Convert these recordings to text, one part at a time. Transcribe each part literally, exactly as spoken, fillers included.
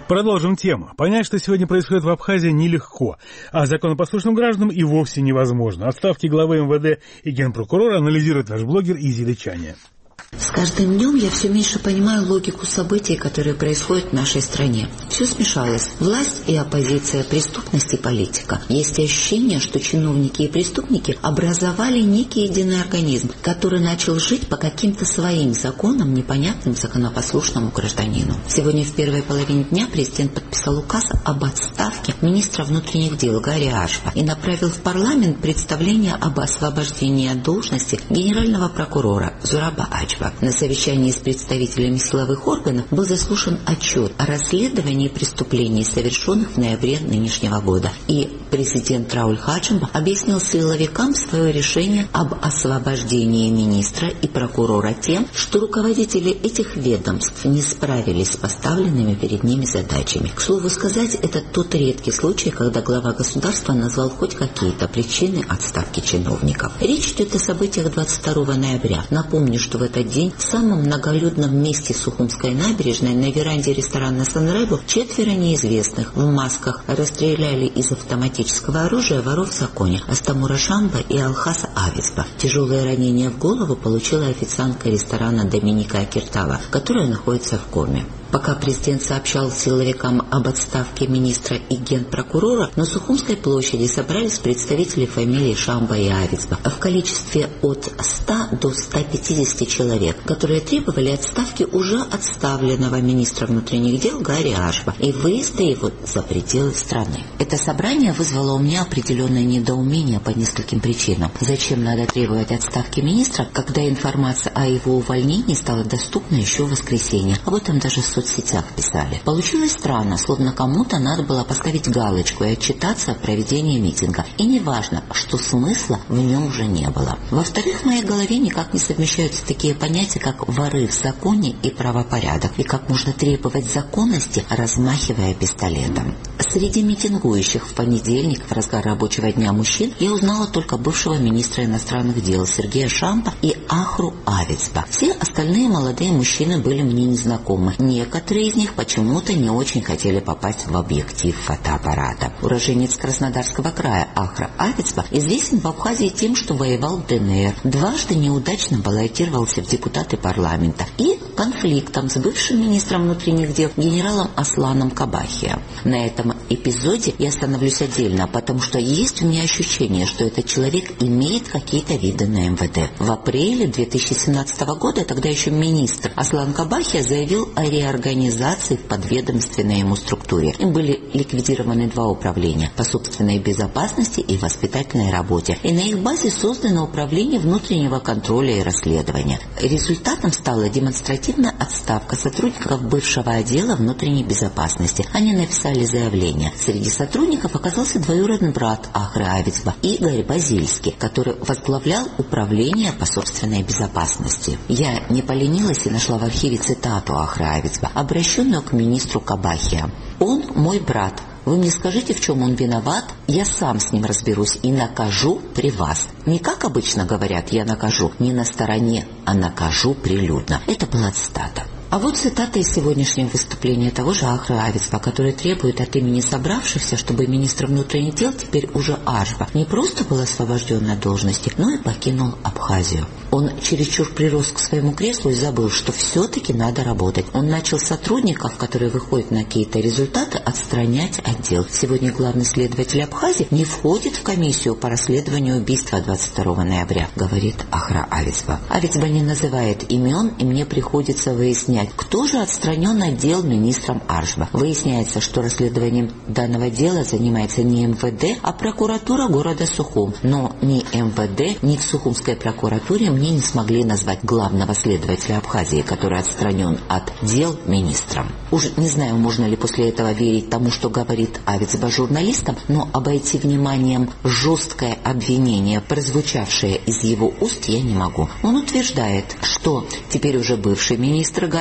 Продолжим тему. Понять, что сегодня происходит в Абхазии, нелегко, а законопослушным гражданам и вовсе невозможно. Отставки главы эм вэ дэ и генпрокурора анализирует наш блогер Изида Чаня. С каждым днем я все меньше понимаю логику событий, которые происходят в нашей стране. Все смешалось. Власть и оппозиция, преступность и политика. Есть ощущение, что чиновники и преступники образовали некий единый организм, который начал жить по каким-то своим законам, непонятным законопослушному гражданину. Сегодня в первой половине дня президент подписал указ об отставке министра внутренних дел Гарри Ашпа и направил в парламент представление об освобождении от должности генерального прокурора Зураба Ачба. На совещании с представителями силовых органов был заслушан отчет о расследовании преступлений, совершенных в ноябре нынешнего года. И президент Рауль Хачимба объяснил силовикам свое решение об освобождении министра и прокурора тем, что руководители этих ведомств не справились с поставленными перед ними задачами. К слову сказать, это тот редкий случай, когда глава государства назвал хоть какие-то причины отставки чиновников. Речь идет о событиях двадцать второго ноября. Напомню, что в этот день в самом многолюдном месте Сухумской набережной на веранде ресторана «Санребо» четверо неизвестных в масках расстреляли из автоматического оружия воров в законе Астамура Шамба и Алхаса Авицба. Тяжелое ранение в голову получила официантка ресторана Доминика Акиртава, которая находится в коме. Пока президент сообщал силовикам об отставке министра и генпрокурора, на Сухумской площади собрались представители фамилий Шамба и Авицба в количестве от ста до ста пятидесяти человек, которые требовали отставки уже отставленного министра внутренних дел Гарри Ашпа и выезда его за пределы страны. Это собрание вызвало у меня определенное недоумение по нескольким причинам. Зачем надо требовать отставки министра, когда информация о его увольнении стала доступна еще в воскресенье? Об этом даже в соцсетях писали. Получилось странно, словно кому-то надо было поставить галочку и отчитаться о проведении митинга. И неважно, что смысла в нем уже не было. Во-вторых, в моей голове никак не совмещаются такие понятия, как воры в законе и правопорядок, и как можно требовать законности, размахивая пистолетом. Среди митингующих в понедельник, в разгар рабочего дня мужчин, я узнала только бывшего министра иностранных дел Сергея Шамба и Ахру Авицба. Все остальные молодые мужчины были мне незнакомы. Некоторые из них почему-то не очень хотели попасть в объектив фотоаппарата. Уроженец Краснодарского края Ахра Авицба известен в Абхазии тем, что воевал в дэ эн эр, дважды неудачно баллотировался в депутаты парламента и конфликтом с бывшим министром внутренних дел генералом Асланом Кабахия. На этом эпизоде я остановлюсь отдельно, потому что есть у меня ощущение, что этот человек имеет какие-то виды на эм вэ дэ. В апреле две тысячи семнадцатого года тогда еще министр Аслан Кабахия заявил о реорганизации в подведомственной ему структуре. Им были ликвидированы два управления по собственной безопасности и воспитательной работе, и на их базе создано управление внутреннего контроля и расследования. Результатом стала демонстративная отставка сотрудников бывшего отдела внутренней безопасности. Они написали заявление. Среди сотрудников оказался двоюродный брат Ахры Авицба Игорь Базильский, который возглавлял управление по собственной безопасности. Я не поленилась и нашла в архиве цитату Ахры Авицба, обращенную к министру Кабахия. «Он мой брат. Вы мне скажите, в чем он виноват, я сам с ним разберусь и накажу при вас. Не как обычно говорят, я накажу, не на стороне, а накажу прилюдно». Это была цитата. А вот цитата из сегодняшнего выступления того же Ахры Авицба, который требует от имени собравшихся, чтобы министр внутренних дел, теперь уже Ашба, не просто был освобожден от должности, но и покинул Абхазию. Он чересчур прирос к своему креслу и забыл, что все-таки надо работать. Он начал сотрудников, которые выходят на какие-то результаты, отстранять от дел. Сегодня главный следователь Абхазии не входит в комиссию по расследованию убийства двадцать второго ноября, говорит Ахра Авицба. Авицба не называет имен, и мне приходится выяснять, кто же отстранен от дел министром Ашба. Выясняется, что расследованием данного дела занимается не эм вэ дэ, а прокуратура города Сухум. Но ни эм вэ дэ, ни в Сухумской прокуратуре мне не смогли назвать главного следователя Абхазии, который отстранен от дел министром. Уж не знаю, можно ли после этого верить тому, что говорит Авицба журналистам, но обойти вниманием жесткое обвинение, прозвучавшее из его уст, я не могу. Он утверждает, что теперь уже бывший министр Гарри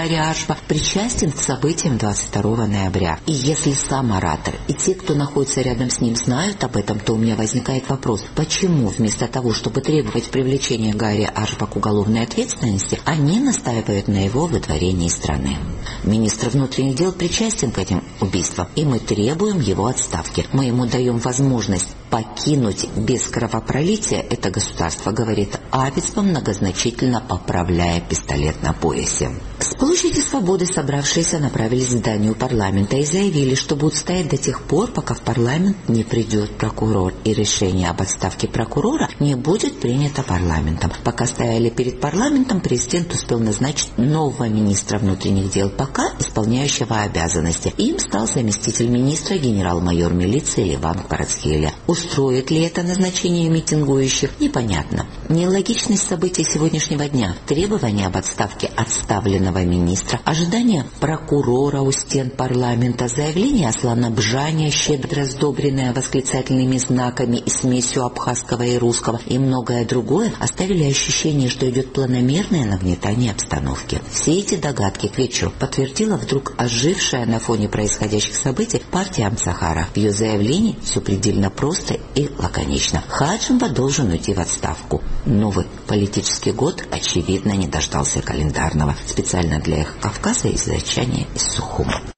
Гарри Ашба причастен к событиям двадцать второго ноября. И если сам оратор и те, кто находится рядом с ним, знают об этом, то у меня возникает вопрос, почему вместо того, чтобы требовать привлечения Гарри Ашба к уголовной ответственности, они настаивают на его выдворении из страны. Министр внутренних дел причастен к этим убийствам, и мы требуем его отставки. Мы ему даем возможность покинуть без кровопролития это государство, говорит Абицва, многозначительно поправляя пистолет на поясе. С площади Свободы собравшиеся направились к зданию парламента и заявили, что будут стоять до тех пор, пока в парламент не придет прокурор, и решение об отставке прокурора не будет принято парламентом. Пока стояли перед парламентом, президент успел назначить нового министра внутренних дел, пока исполняющего обязанности. Им стал заместитель министра генерал-майор милиции Ливан Кварацхелия. Устроит ли это назначение митингующих, непонятно. Нелогичность событий сегодняшнего дня, требования об отставке отставленного министра, ожидание прокурора у стен парламента, заявление Аслана Бжания, щедро сдобренное восклицательными знаками и смесью абхазского и русского, и многое другое оставили ощущение, что идет планомерное нагнетание обстановки. Все эти догадки к вечеру подтвердила вдруг ожившая на фоне происходящих событий партия Амсахара. В ее заявлении все предельно просто и лаконично. Хаджимба должен уйти в отставку. Новый политический год, очевидно, не дождался календарного. Специально для их Кавказа изречения из Сухума.